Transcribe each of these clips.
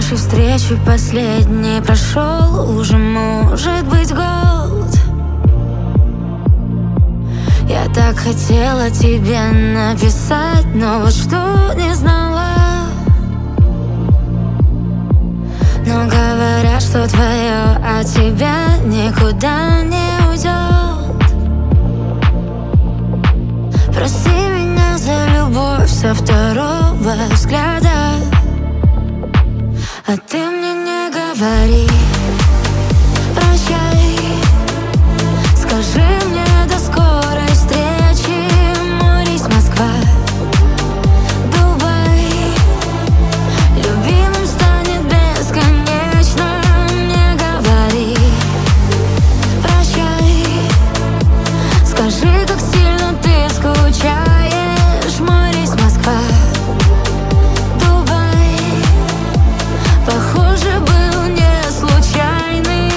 Нашей встречи последней прошел уже, может быть, год. Я так хотела тебе написать, но вот что не знала. Но говорят, что твое от тебя никуда не уйдет. Прости меня за любовь со второго взгляда. А ты мне не говори прощай. Скажи мне до скорой встречи. Морис, Москва, Дубай. Любимым станет бесконечно. Не говори прощай. Скажи, как сильно ты скучаешь. Морис, Москва, похоже, был не случайным.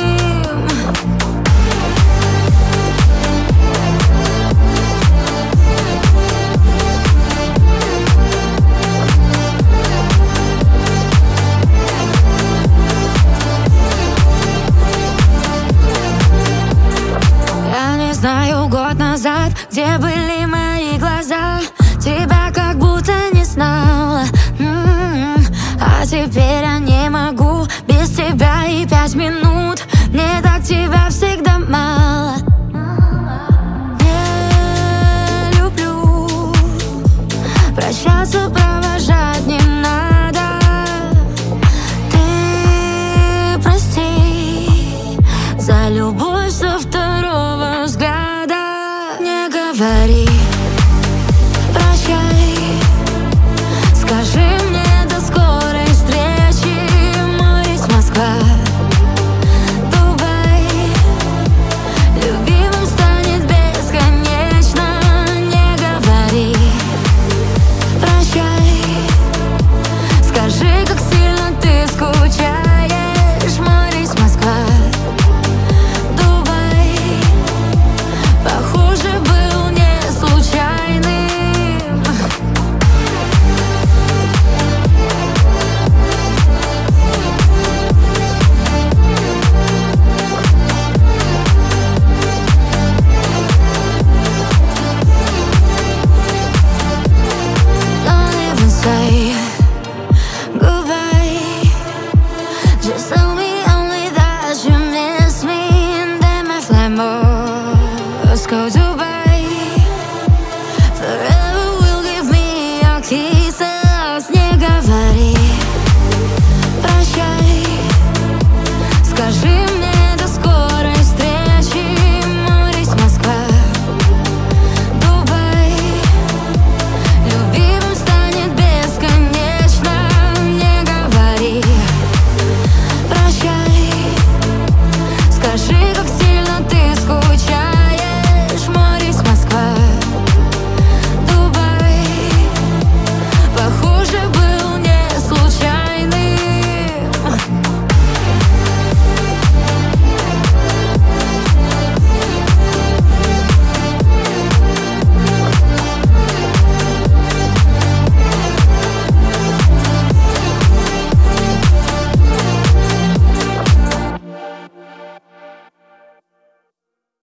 Я не знаю, год назад, где были мои глаза. Тебя как будто не знала. А теперь я не могу без тебя и 5 минут. Мне так тебя всегда мало. Не люблю прощаться, провожать не надо. Ты прости за любовь со второго взгляда. Не говори